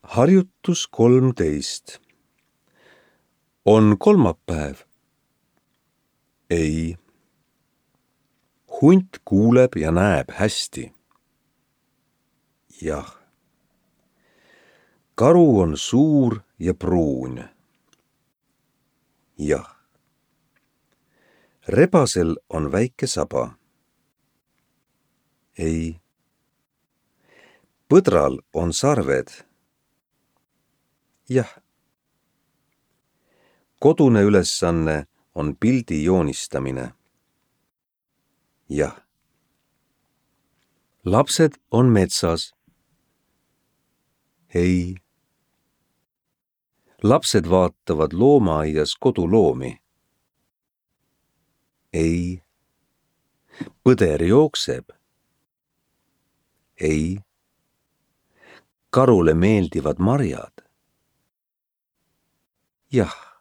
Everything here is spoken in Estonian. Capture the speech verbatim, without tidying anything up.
Harjutus kolmteist. On kolmapäev. Ei. Hunt kuuleb ja näeb hästi. Jah. Karu on suur ja pruun. Jah. Rebasel on väike saba. Ei. Põdral on sarved. Jah. Kodune ülesanne on pildi joonistamine. Jah. Lapsed on metsas. Ei. Lapsed vaatavad loomaaias koduloomi. Ei. Põder jookseb. Ei. Karule meeldivad marjad. Jah.